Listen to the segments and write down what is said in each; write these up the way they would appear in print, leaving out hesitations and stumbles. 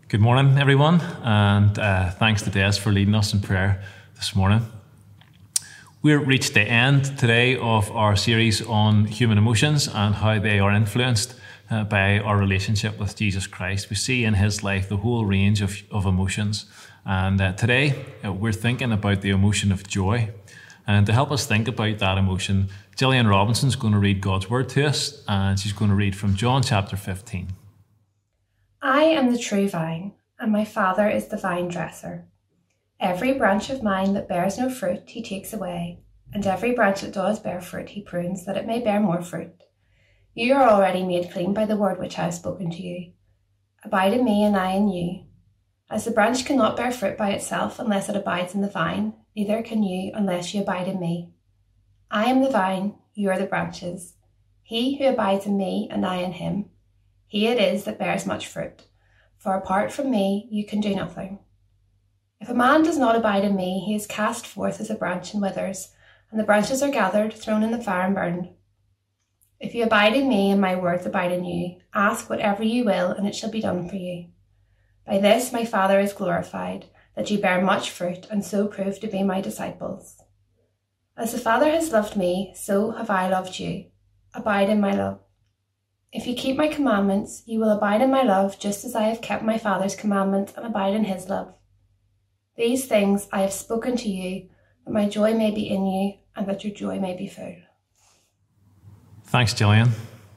Good morning, everyone, and thanks to Des for leading us in prayer this morning. We've reached the end today of our series on human emotions and how they are influenced by our relationship with Jesus Christ. We see in his life the whole range of emotions, and today we're thinking about the emotion of joy. And to help us think about that emotion, Gillian Robinson's going to read God's word to us, and she's going to read from John chapter 15. I am the true vine, and my Father is the vine dresser. Every branch of mine that bears no fruit he takes away, and every branch that does bear fruit he prunes, that it may bear more fruit. You are already made clean by the word which I have spoken to you. Abide in me, and I in you. As the branch cannot bear fruit by itself unless it abides in the vine, neither can you unless you abide in me. I am the vine, you are the branches. He who abides in me, and I in him, he it is that bears much fruit, for apart from me you can do nothing. If a man does not abide in me, he is cast forth as a branch and withers, and the branches are gathered, thrown in the fire and burned. If you abide in me and my words abide in you, ask whatever you will, and it shall be done for you. By this my Father is glorified, that you bear much fruit, and so prove to be my disciples. As the Father has loved me, so have I loved you. Abide in my love. If you keep my commandments, you will abide in my love, just as I have kept my Father's commandment and abide in his love. These things I have spoken to you, that my joy may be in you, and that your joy may be full. Thanks, Gillian.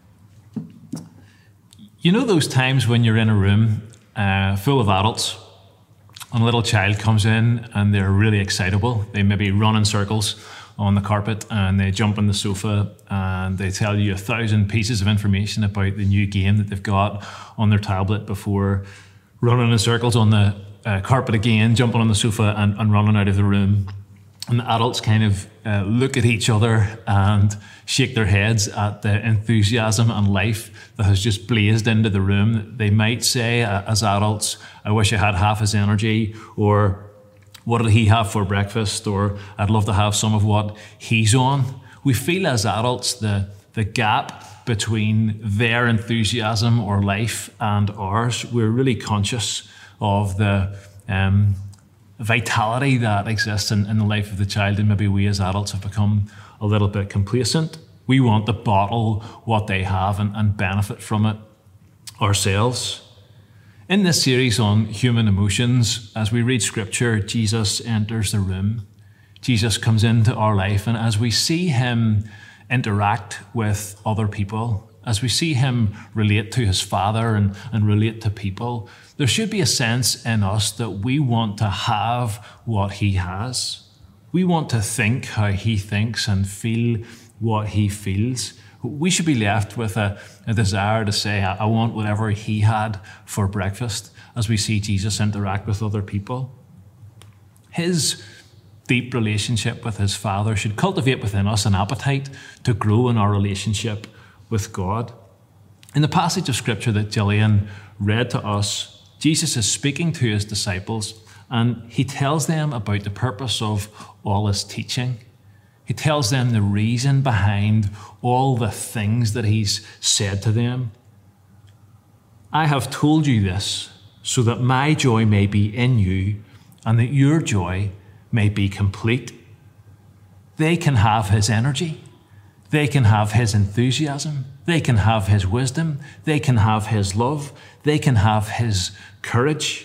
You know those times when you're in a room full of adults, and a little child comes in and they're really excitable. They maybe run in circles on the carpet, and they jump on the sofa, and they tell you 1,000 pieces of information about the new game that they've got on their tablet before running in circles on the carpet again, jumping on the sofa and running out of the room. And the adults kind of look at each other and shake their heads at the enthusiasm and life that has just blazed into the room. They might say, as adults, I wish I had half his energy, or what did he have for breakfast? Or I'd love to have some of what he's on. We feel as adults the gap between their enthusiasm or life and ours. We're really conscious of the vitality that exists in the life of the child, and maybe we as adults have become a little bit complacent. We want to bottle what they have and benefit from it ourselves. In this series on human emotions, as we read scripture, Jesus enters the room. Jesus comes into our life, and as we see him interact with other people, as we see him relate to his Father and relate to people, there should be a sense in us that we want to have what he has. We want to think how he thinks and feel what he feels. We should be left with a desire to say, I want whatever he had for breakfast, as we see Jesus interact with other people. His deep relationship with his Father should cultivate within us an appetite to grow in our relationship with God. In the passage of scripture that Gillian read to us, Jesus is speaking to his disciples, and he tells them about the purpose of all his teaching. He tells them the reason behind all the things that he's said to them. I have told you this so that my joy may be in you and that your joy may be complete. They can have his energy. They can have his enthusiasm. They can have his wisdom. They can have his love. They can have his courage.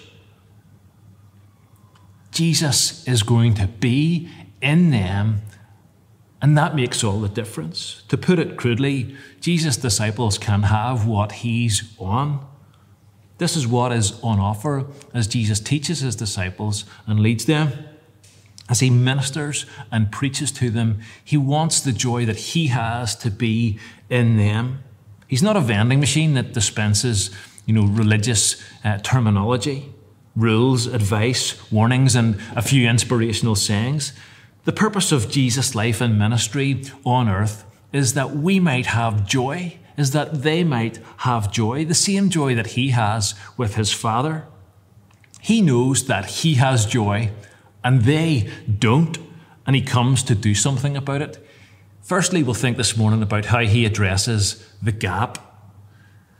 Jesus is going to be in them, and that makes all the difference. To put it crudely, Jesus' disciples can have what he's on. This is what is on offer as Jesus teaches his disciples and leads them. As he ministers and preaches to them, he wants the joy that he has to be in them. He's not a vending machine that dispenses, religious terminology, rules, advice, warnings, and a few inspirational sayings. The purpose of Jesus' life and ministry on earth is that we might have joy, is that they might have joy, the same joy that he has with his Father. He knows that he has joy and they don't, and he comes to do something about it. Firstly, we'll think this morning about how he addresses the gap.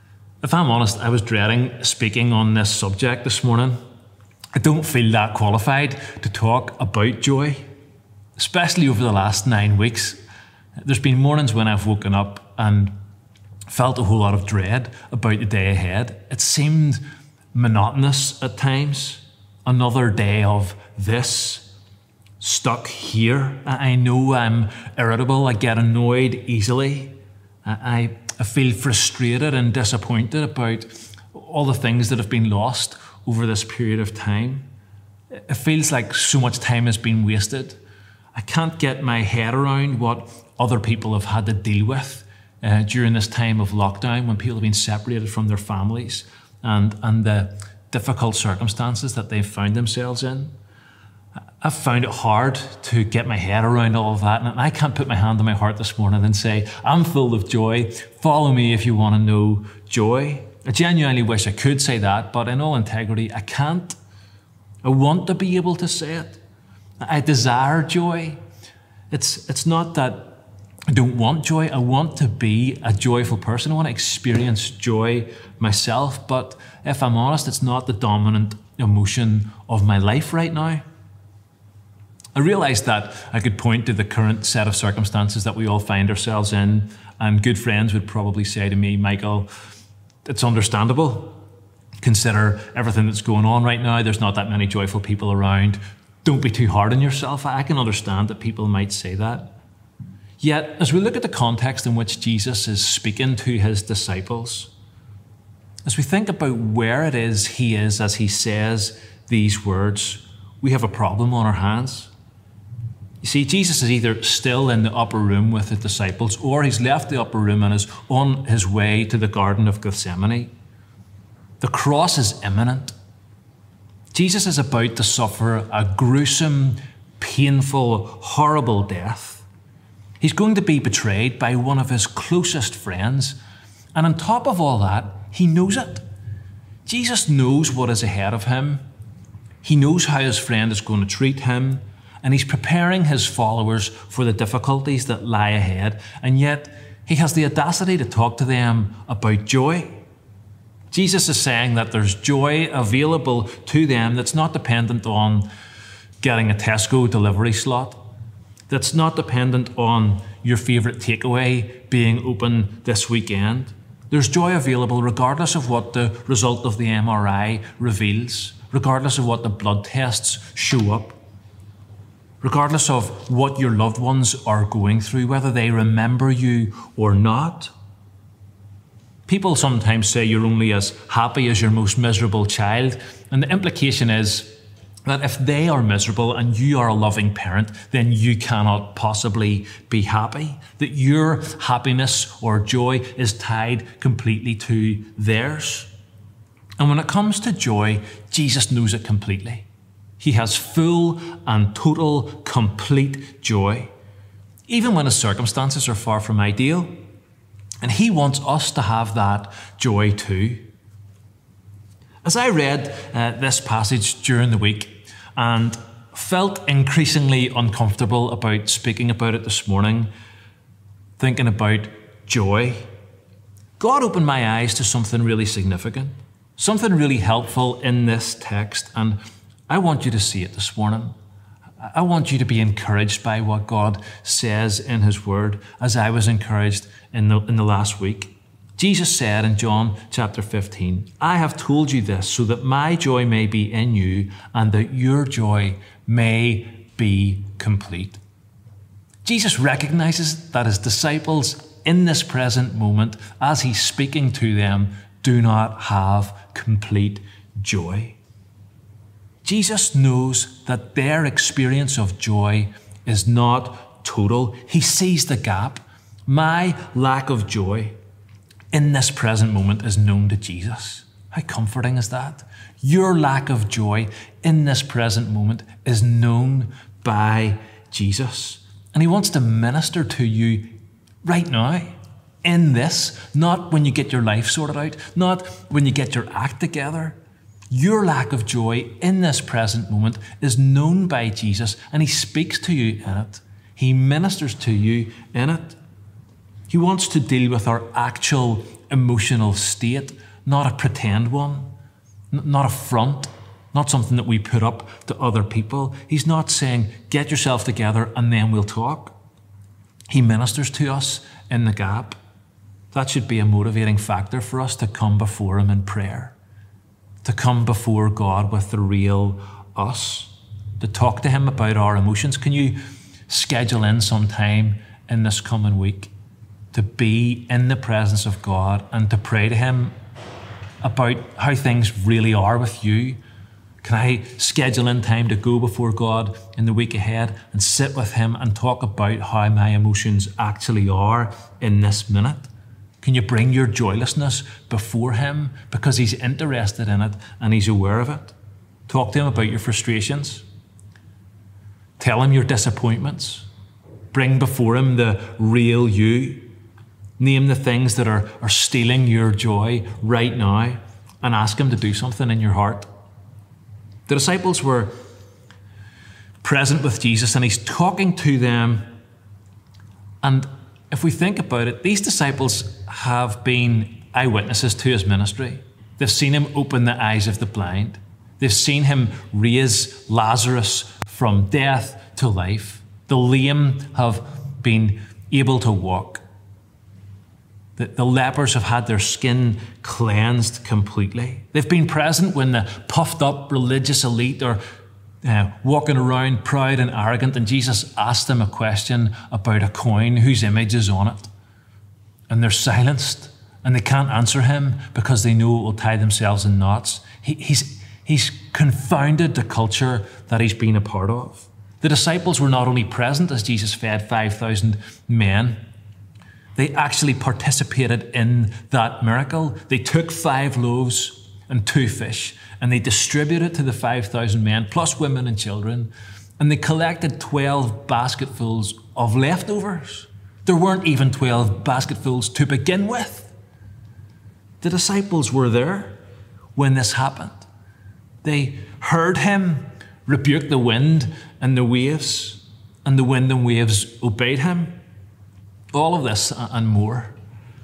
If I'm honest, I was dreading speaking on this subject this morning. I don't feel that qualified to talk about joy, especially over the last 9 weeks. There's been mornings when I've woken up and felt a whole lot of dread about the day ahead. It seemed monotonous at times. Another day of this, stuck here. I know I'm irritable. I get annoyed easily. I feel frustrated and disappointed about all the things that have been lost over this period of time. It feels like so much time has been wasted. I can't get my head around what other people have had to deal with during this time of lockdown, when people have been separated from their families and the difficult circumstances that they've found themselves in. I've found it hard to get my head around all of that, and I can't put my hand on my heart this morning and say, I'm full of joy, follow me if you want to know joy. I genuinely wish I could say that, but in all integrity, I can't. I want to be able to say it. I desire joy. It's not that I don't want joy. I want to be a joyful person. I want to experience joy myself, but if I'm honest, it's not the dominant emotion of my life right now. I realised that I could point to the current set of circumstances that we all find ourselves in, and good friends would probably say to me, Michael, it's understandable. Consider everything that's going on right now. There's not that many joyful people around. Don't be too hard on yourself. I can understand that people might say that. Yet, as we look at the context in which Jesus is speaking to his disciples, as we think about where it is he is as he says these words, we have a problem on our hands. You see, Jesus is either still in the upper room with the disciples, or he's left the upper room and is on his way to the Garden of Gethsemane. The cross is imminent. Jesus is about to suffer a gruesome, painful, horrible death. He's going to be betrayed by one of his closest friends. And on top of all that, he knows it. Jesus knows what is ahead of him. He knows how his friend is going to treat him. And he's preparing his followers for the difficulties that lie ahead. And yet, he has the audacity to talk to them about joy. Jesus is saying that there's joy available to them that's not dependent on getting a Tesco delivery slot, that's not dependent on your favourite takeaway being open this weekend. There's joy available regardless of what the result of the MRI reveals, regardless of what the blood tests show up, regardless of what your loved ones are going through, whether they remember you or not. People sometimes say you're only as happy as your most miserable child, and the implication is that if they are miserable and you are a loving parent, then you cannot possibly be happy, that your happiness or joy is tied completely to theirs. And when it comes to joy, Jesus knows it completely. He has full and total, complete joy, even when his circumstances are far from ideal. And he wants us to have that joy too. As I read this passage during the week and felt increasingly uncomfortable about speaking about it this morning, thinking about joy, God opened my eyes to something really significant, something really helpful in this text, and I want you to see it this morning. I want you to be encouraged by what God says in his word, as I was encouraged in the last week. Jesus said in John chapter 15, I have told you this so that my joy may be in you and that your joy may be complete. Jesus recognizes that his disciples in this present moment, as he's speaking to them, do not have complete joy. Jesus knows that their experience of joy is not total. He sees the gap. My lack of joy in this present moment is known to Jesus. How comforting is that? Your lack of joy in this present moment is known by Jesus. And he wants to minister to you right now in this, not when you get your life sorted out, not when you get your act together. Your lack of joy in this present moment is known by Jesus, and he speaks to you in it. He ministers to you in it. He wants to deal with our actual emotional state, not a pretend one, not a front, not something that we put up to other people. He's not saying, get yourself together and then we'll talk. He ministers to us in the gap. That should be a motivating factor for us to come before him in prayer, to come before God with the real us, to talk to him about our emotions. Can you schedule in some time in this coming week to be in the presence of God and to pray to him about how things really are with you? Can I schedule in time to go before God in the week ahead and sit with him and talk about how my emotions actually are in this minute? Can you bring your joylessness before him because he's interested in it and he's aware of it? Talk to him about your frustrations. Tell him your disappointments. Bring before him the real you. Name the things that are stealing your joy right now and ask him to do something in your heart. The disciples were present with Jesus and he's talking to them. And if we think about it, these disciples have been eyewitnesses to his ministry. They've seen him open the eyes of the blind. They've seen him raise Lazarus from death to life. The lame have been able to walk. The lepers have had their skin cleansed completely. They've been present when the puffed up religious elite are walking around proud and arrogant, and Jesus asked them a question about a coin whose image is on it. And they're silenced and they can't answer him because they know it will tie themselves in knots. He's confounded the culture that he's been a part of. The disciples were not only present as Jesus fed 5,000 men, they actually participated in that miracle. They took 5 loaves and 2 fish and they distributed to the 5,000 men, plus women and children, and they collected 12 basketfuls of leftovers. There weren't even 12 basketfuls to begin with. The disciples were there when this happened. They heard him rebuke the wind and the waves, and the wind and waves obeyed him. All of this and more.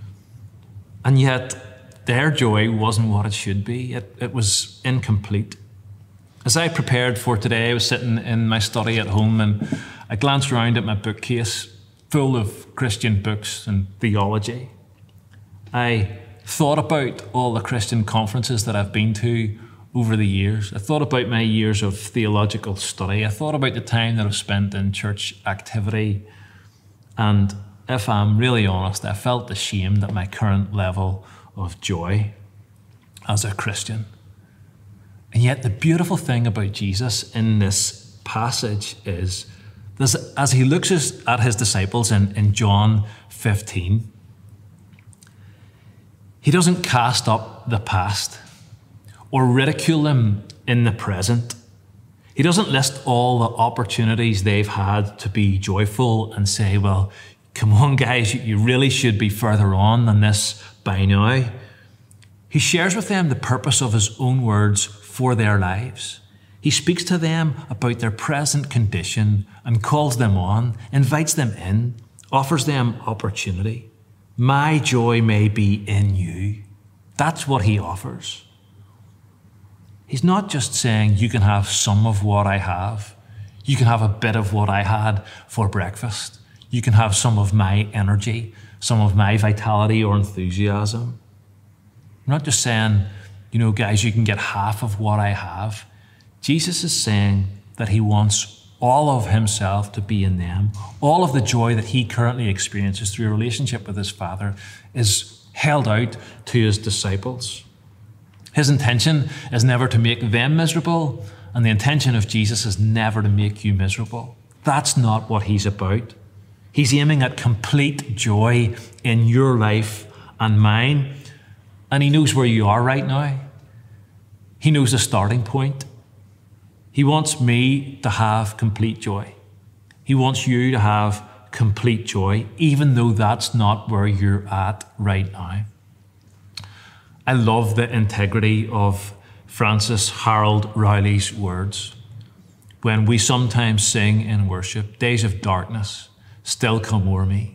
And yet, their joy wasn't what it should be. It was incomplete. As I prepared for today, I was sitting in my study at home and I glanced around at my bookcase full of Christian books and theology. I thought about all the Christian conferences that I've been to over the years. I thought about my years of theological study. I thought about the time that I've spent in church activity. And if I'm really honest, I felt ashamed at my current level of joy as a Christian. And yet the beautiful thing about Jesus in this passage is, as he looks at his disciples in John 15, he doesn't cast up the past or ridicule them in the present. He doesn't list all the opportunities they've had to be joyful and say, well, come on, guys, you really should be further on than this by now. He shares with them the purpose of his own words for their lives. He speaks to them about their present condition and calls them on, invites them in, offers them opportunity. My joy may be in you. That's what he offers. He's not just saying you can have some of what I have. You can have a bit of what I had for breakfast. You can have some of my energy, some of my vitality or enthusiasm. I'm not just saying, guys, you can get half of what I have. Jesus is saying that he wants all of himself to be in them. All of the joy that he currently experiences through a relationship with his Father is held out to his disciples. His intention is never to make them miserable, and the intention of Jesus is never to make you miserable. That's not what he's about. He's aiming at complete joy in your life and mine. And he knows where you are right now. He knows the starting point. He wants me to have complete joy. He wants you to have complete joy, even though that's not where you're at right now. I love the integrity of Francis Harold Rowley's words. When we sometimes sing in worship, days of darkness still come o'er me.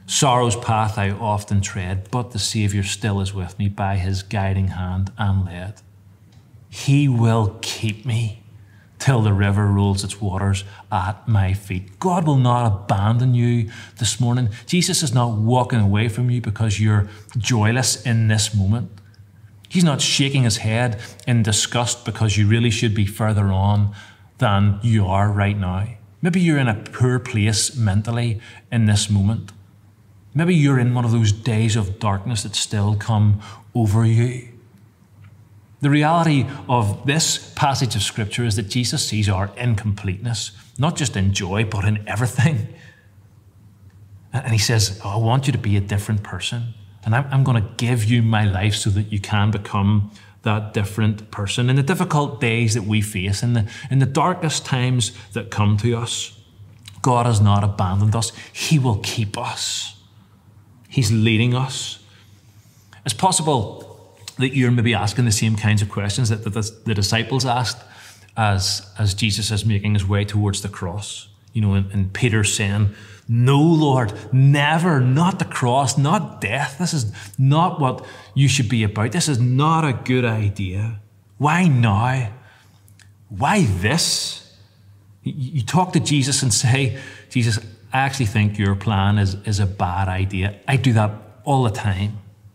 Sorrow's path I often tread, but the Saviour still is with me by his guiding hand and led. He will keep me till the river rolls its waters at my feet. God will not abandon you this morning. Jesus is not walking away from you because you're joyless in this moment. He's not shaking his head in disgust because you really should be further on than you are right now. Maybe you're in a poor place mentally in this moment. Maybe you're in one of those days of darkness that still come over you. The reality of this passage of Scripture is that Jesus sees our incompleteness, not just in joy, but in everything. And he says, I want you to be a different person. And I'm going to give you my life so that you can become that different person. In the difficult days that we face, in the darkest times that come to us, God has not abandoned us. He will keep us. He's leading us. It's possible that you're maybe asking the same kinds of questions that the disciples asked as Jesus is making his way towards the cross. You know, and Peter saying, no, Lord, never, not the cross, not death. This is not what you should be about. This is not a good idea. Why now? Why this? You talk to Jesus and say, Jesus, I actually think your plan is a bad idea. I do that all the time.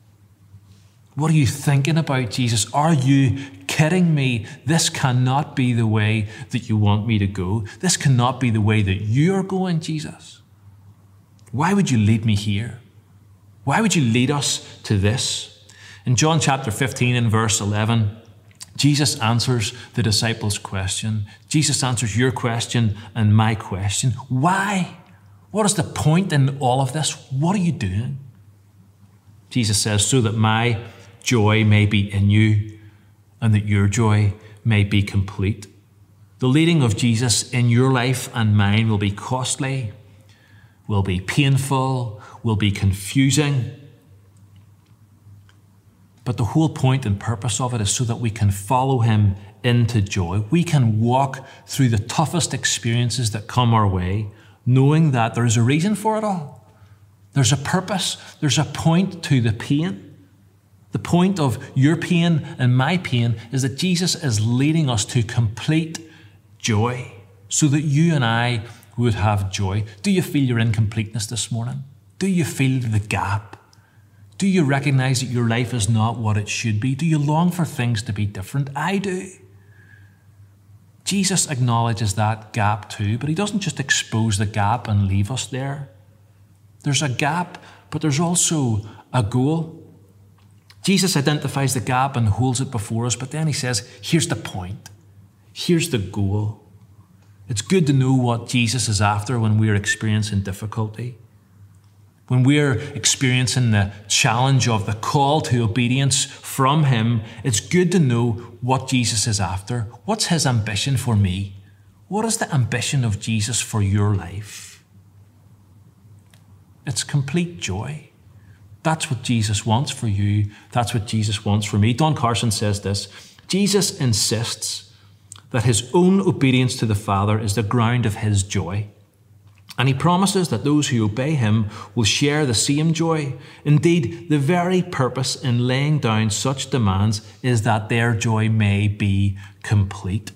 What are you thinking about, Jesus? Are you kidding me? This cannot be the way that you want me to go. This cannot be the way that you're going, Jesus. Why would you lead me here? Why would you lead us to this? In John chapter 15 and verse 11, Jesus answers the disciples' question. Jesus answers your question and my question. Why? What is the point in all of this? What are you doing? Jesus says, so that my joy may be in you and that your joy may be complete. The leading of Jesus in your life and mine will be costly, will be painful, will be confusing. But the whole point and purpose of it is so that we can follow him into joy. We can walk through the toughest experiences that come our way, knowing that there's a reason for it all. There's a purpose. There's a point to the pain. The point of your pain and my pain is that Jesus is leading us to complete joy so that you and I would have joy. Do you feel your incompleteness this morning? Do you feel the gap? Do you recognize that your life is not what it should be? Do you long for things to be different? I do. Jesus acknowledges that gap too, but he doesn't just expose the gap and leave us there. There's a gap, but there's also a goal. Jesus identifies the gap and holds it before us, but then he says, here's the point. Here's the goal. It's good to know what Jesus is after when we're experiencing difficulty. When we're experiencing the challenge of the call to obedience from him, it's good to know what Jesus is after. What's his ambition for me? What is the ambition of Jesus for your life? It's complete joy. That's what Jesus wants for you. That's what Jesus wants for me. Don Carson says this, Jesus insists that his own obedience to the Father is the ground of his joy. And he promises that those who obey him will share the same joy. Indeed, the very purpose in laying down such demands is that their joy may be complete.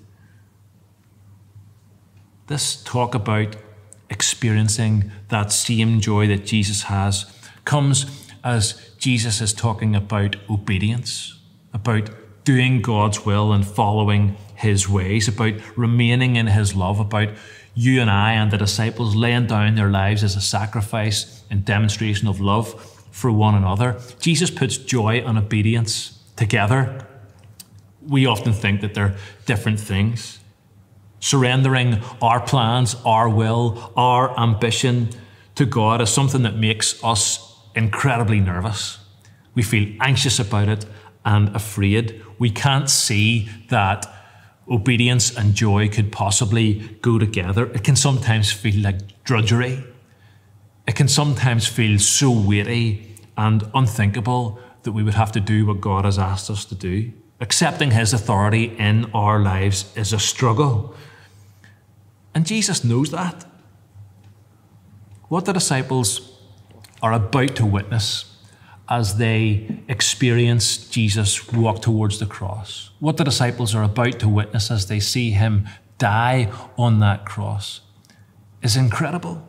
This talk about experiencing that same joy that Jesus has comes as Jesus is talking about obedience, about doing God's will and following his ways, about remaining in his love, about you and I and the disciples laying down their lives as a sacrifice and demonstration of love for one another. Jesus puts joy and obedience together. We often think that they're different things. Surrendering our plans, our will, our ambition to God is something that makes us incredibly nervous. We feel anxious about it and afraid. We can't see that obedience and joy could possibly go together. It can sometimes feel like drudgery. It can sometimes feel so weighty and unthinkable that we would have to do what God has asked us to do. Accepting his authority in our lives is a struggle. And Jesus knows that. What the disciples are about to witness as they experience Jesus walk towards the cross. What the disciples are about to witness as they see him die on that cross is incredible.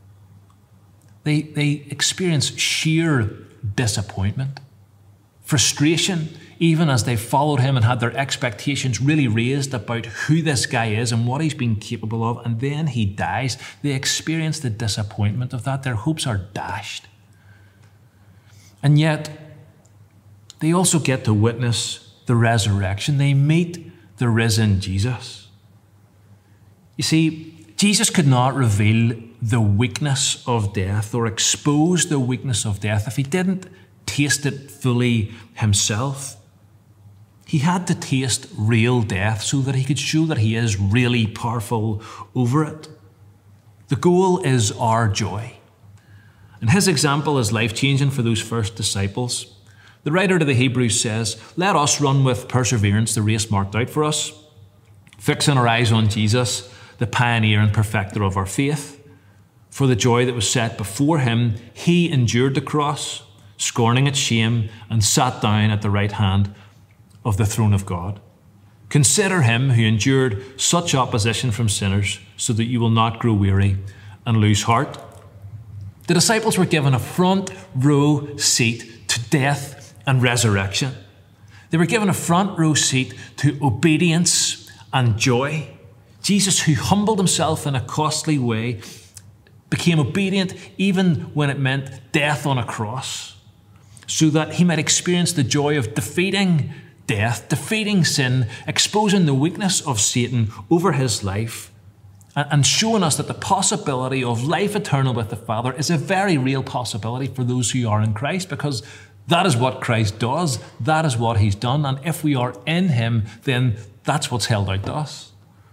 They experience sheer disappointment, frustration, even as they followed him and had their expectations really raised about who this guy is and what he's been capable of, and then he dies. They experience the disappointment of that. Their hopes are dashed. And yet, they also get to witness the resurrection. They meet the risen Jesus. You see, Jesus could not reveal the weakness of death or expose the weakness of death if he didn't taste it fully himself. He had to taste real death so that he could show that he is really powerful over it. The goal is our joy. And his example is life-changing for those first disciples. The writer to the Hebrews says, "Let us run with perseverance the race marked out for us, fixing our eyes on Jesus, the pioneer and perfecter of our faith. For the joy that was set before him, he endured the cross, scorning its shame, and sat down at the right hand of the throne of God. Consider him who endured such opposition from sinners, so that you will not grow weary and lose heart." The disciples were given a front row seat to death and resurrection. They were given a front row seat to obedience and joy. Jesus, who humbled himself in a costly way, became obedient even when it meant death on a cross, so that he might experience the joy of defeating death, defeating sin, exposing the weakness of Satan over his life, and showing us that the possibility of life eternal with the Father is a very real possibility for those who are in Christ, because that is what Christ does, that is what he's done, and if we are in him, then that's what's held out to us.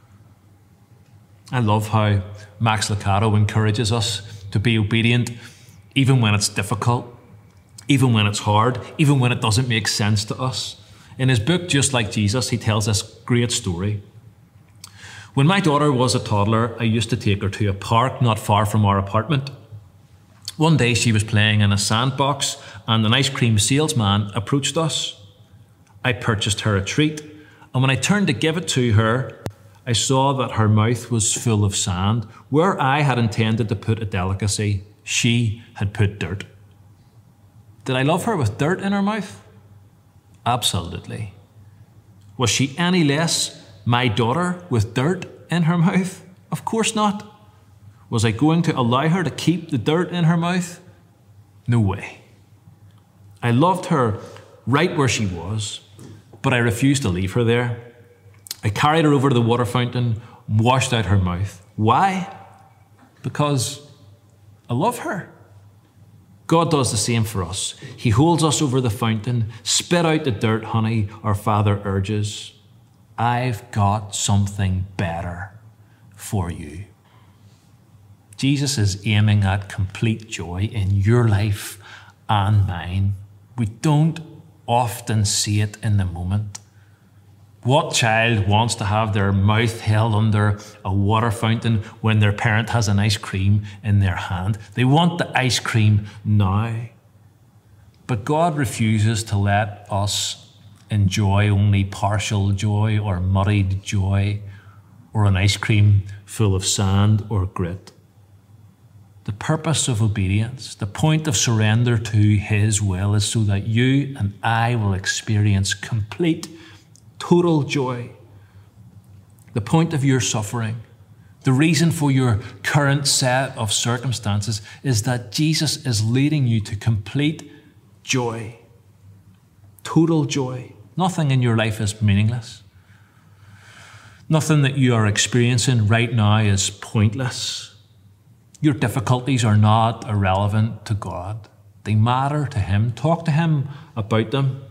I love how Max Lucado encourages us to be obedient even when it's difficult, even when it's hard, even when it doesn't make sense to us. In his book, Just Like Jesus, he tells this great story. "When my daughter was a toddler, I used to take her to a park not far from our apartment. One day she was playing in a sandbox and an ice cream salesman approached us. I purchased her a treat, and when I turned to give it to her, I saw that her mouth was full of sand. Where I had intended to put a delicacy, she had put dirt. Did I love her with dirt in her mouth? Absolutely. Was she any less my daughter with dirt in her mouth? Of course not. Was I going to allow her to keep the dirt in her mouth? No way. I loved her right where she was, but I refused to leave her there. I carried her over to the water fountain, washed out her mouth. Why? Because I love her. God does the same for us. He holds us over the fountain. Spit out the dirt, honey, our Father urges. I've got something better for you. Jesus is aiming at complete joy in your life and mine. We don't often see it in the moment. What child wants to have their mouth held under a water fountain when their parent has an ice cream in their hand? They want the ice cream now. But God refuses to let us enjoy only partial joy or muddied joy or an ice cream full of sand or grit. The purpose of obedience, the point of surrender to His will, is so that you and I will experience complete, total joy. The point of your suffering, the reason for your current set of circumstances, is that Jesus is leading you to complete joy, total joy. Nothing in your life is meaningless. Nothing that you are experiencing right now is pointless. Your difficulties are not irrelevant to God. They matter to Him. Talk to Him about them.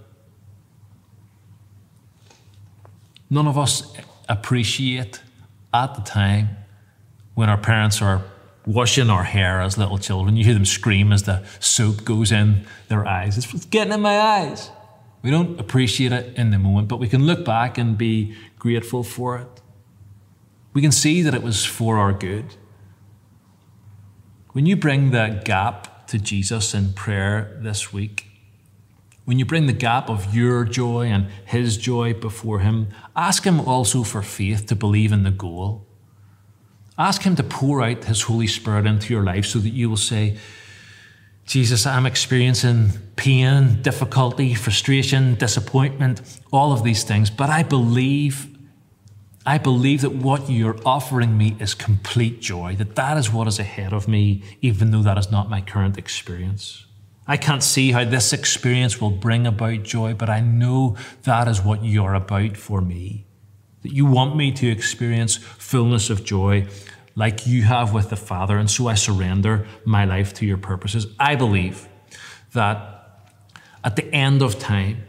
None of us appreciate at the time when our parents are washing our hair as little children. You hear them scream as the soap goes in their eyes. It's getting in my eyes. We don't appreciate it in the moment, but we can look back and be grateful for it. We can see that it was for our good. When you bring the gap to Jesus in prayer this week, when you bring the gap of your joy and his joy before him, ask him also for faith to believe in the goal. Ask him to pour out his Holy Spirit into your life so that you will say, Jesus, I'm experiencing pain, difficulty, frustration, disappointment, all of these things, but I believe that what you're offering me is complete joy, that is what is ahead of me, even though that is not my current experience. I can't see how this experience will bring about joy, but I know that is what you're about for me, that you want me to experience fullness of joy like you have with the Father, and so I surrender my life to your purposes. I believe that at the end of time,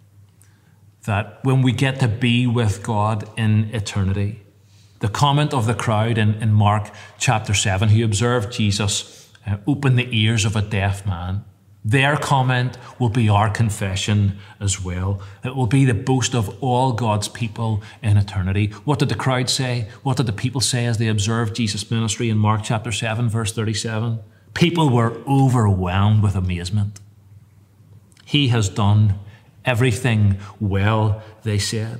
that when we get to be with God in eternity, the comment of the crowd in Mark chapter 7, who observed Jesus open the ears of a deaf man, their comment will be our confession as well. It will be the boast of all God's people in eternity. What did the crowd say? What did the people say as they observed Jesus' ministry in Mark chapter 7, verse 37? People were overwhelmed with amazement. He has done everything well, they said.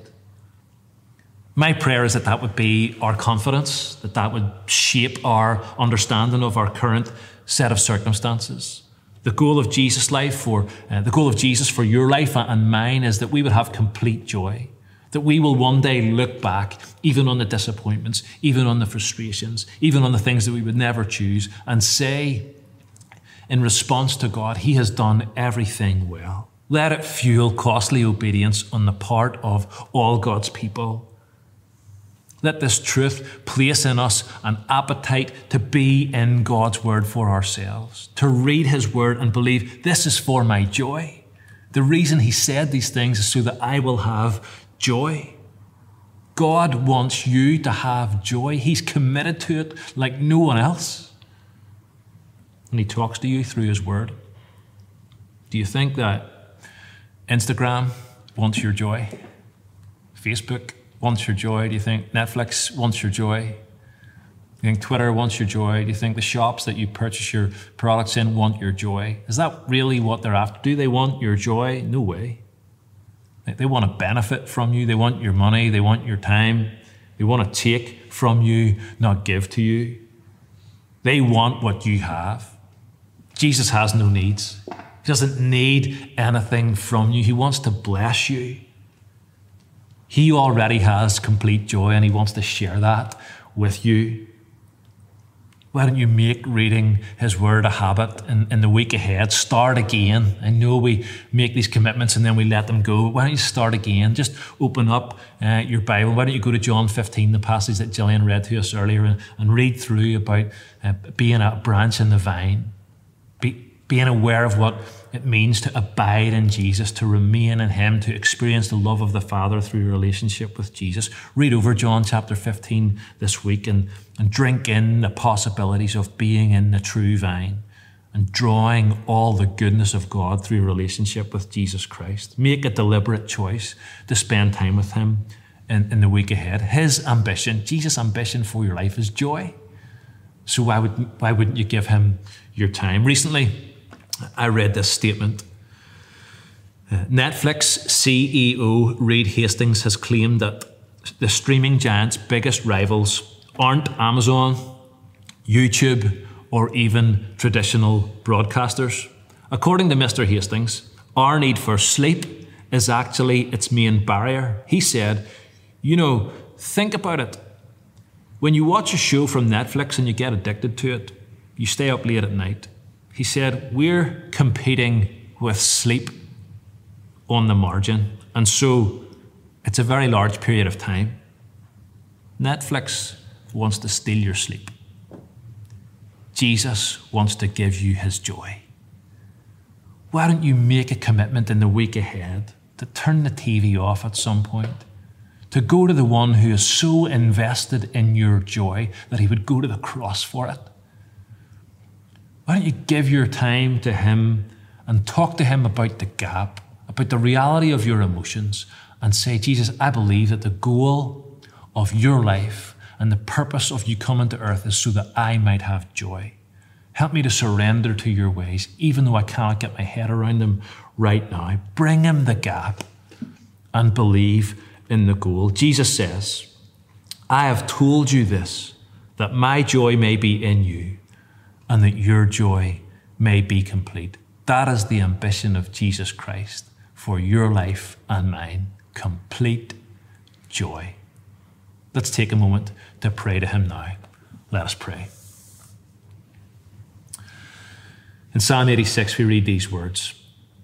My prayer is that would be our confidence, that would shape our understanding of our current set of circumstances. The goal of Jesus' the goal of Jesus for your life and mine is that we would have complete joy, that we will one day look back, even on the disappointments, even on the frustrations, even on the things that we would never choose, and say, in response to God, he has done everything well. Let it fuel costly obedience on the part of all God's people. Let this truth place in us an appetite to be in God's word for ourselves, to read his word and believe this is for my joy. The reason he said these things is so that I will have joy. God wants you to have joy. He's committed to it like no one else. And he talks to you through his word. Do you think that Instagram wants your joy? Facebook wants your joy? Do you think Netflix wants your joy? Do you think Twitter wants your joy? Do you think the shops that you purchase your products in want your joy? Is that really what they're after? Do they want your joy? No way. They want to benefit from you. They want your money. They want your time. They want to take from you, not give to you. They want what you have. Jesus has no needs. He doesn't need anything from you. He wants to bless you. He already has complete joy and he wants to share that with you. Why don't you make reading his word a habit in the week ahead? Start again. I know we make these commitments and then we let them go. Why don't you start again? Just open up your Bible. Why don't you go to John 15, the passage that Gillian read to us earlier, and read through about being a branch in the vine. Being aware of what it means to abide in Jesus, to remain in him, to experience the love of the Father through your relationship with Jesus. Read over John chapter 15 this week and drink in the possibilities of being in the true vine and drawing all the goodness of God through your relationship with Jesus Christ. Make a deliberate choice to spend time with him in the week ahead. His ambition, Jesus' ambition for your life is joy. So why wouldn't you give him your time? Recently, I read this statement. Netflix CEO Reed Hastings has claimed that the streaming giant's biggest rivals aren't Amazon, YouTube, or even traditional broadcasters. According to Mr. Hastings, our need for sleep is actually its main barrier. He said, think about it. When you watch a show from Netflix and you get addicted to it, you stay up late at night. He said, we're competing with sleep on the margin. And so it's a very large period of time. Netflix wants to steal your sleep. Jesus wants to give you his joy. Why don't you make a commitment in the week ahead to turn the TV off at some point, to go to the one who is so invested in your joy that he would go to the cross for it? Why don't you give your time to him and talk to him about the gap, about the reality of your emotions, and say, Jesus, I believe that the goal of your life and the purpose of you coming to earth is so that I might have joy. Help me to surrender to your ways, even though I cannot get my head around them right now. Bring him the gap and believe in the goal. Jesus says, I have told you this, that my joy may be in you and that your joy may be complete. That is the ambition of Jesus Christ for your life and mine. Complete joy. Let's take a moment to pray to him now. Let us pray. In Psalm 86, we read these words.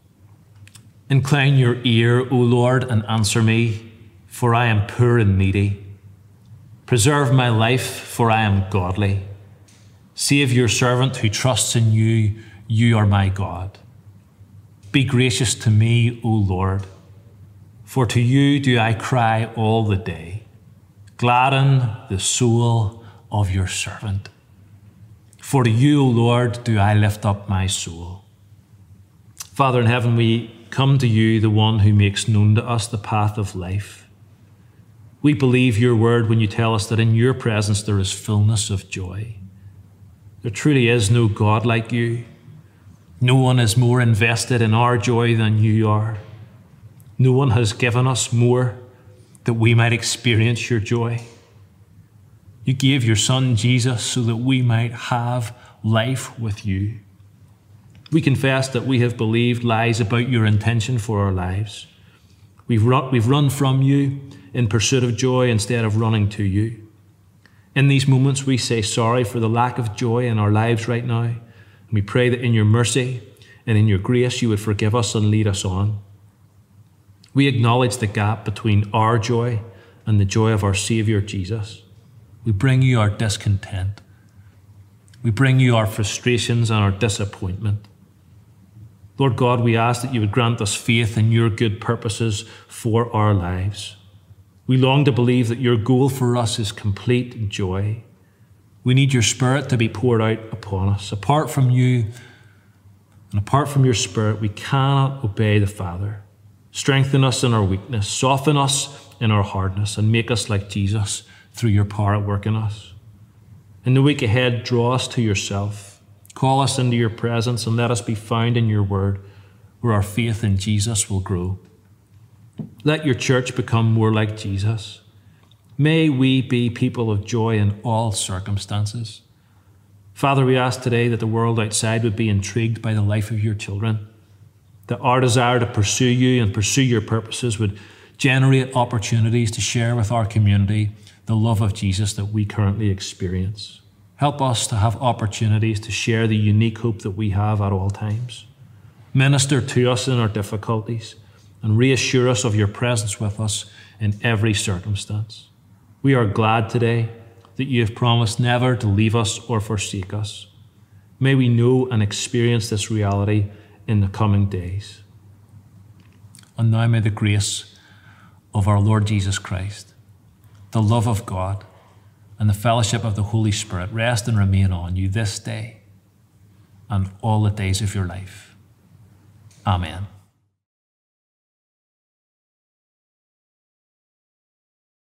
Incline your ear, O Lord, and answer me, for I am poor and needy. Preserve my life, for I am godly. Save your servant who trusts in you. You are my God. Be gracious to me, O Lord, for to you do I cry all the day. Gladden the soul of your servant. For to you, O Lord, do I lift up my soul. Father in heaven, we come to you, the one who makes known to us the path of life. We believe your word when you tell us that in your presence there is fullness of joy. There truly is no God like you. No one is more invested in our joy than you are. No one has given us more that we might experience your joy. You gave your Son, Jesus, so that we might have life with you. We confess that we have believed lies about your intention for our lives. We've run from you in pursuit of joy instead of running to you. In these moments, we say sorry for the lack of joy in our lives right now. And we pray that in your mercy and in your grace, you would forgive us and lead us on. We acknowledge the gap between our joy and the joy of our Saviour, Jesus. We bring you our discontent. We bring you our frustrations and our disappointment. Lord God, we ask that you would grant us faith in your good purposes for our lives. We long to believe that your goal for us is complete joy. We need your Spirit to be poured out upon us. Apart from you and apart from your Spirit, we cannot obey the Father. Strengthen us in our weakness, soften us in our hardness, and make us like Jesus through your power at work in us. In the week ahead, draw us to yourself. Call us into your presence and let us be found in your word, where our faith in Jesus will grow. Let your church become more like Jesus. May we be people of joy in all circumstances. Father, we ask today that the world outside would be intrigued by the life of your children, that our desire to pursue you and pursue your purposes would generate opportunities to share with our community the love of Jesus that we currently experience. Help us to have opportunities to share the unique hope that we have at all times. Minister to us in our difficulties and reassure us of your presence with us in every circumstance. We are glad today that you have promised never to leave us or forsake us. May we know and experience this reality in the coming days. And now may the grace of our Lord Jesus Christ, the love of God, and the fellowship of the Holy Spirit rest and remain on you this day and all the days of your life. Amen.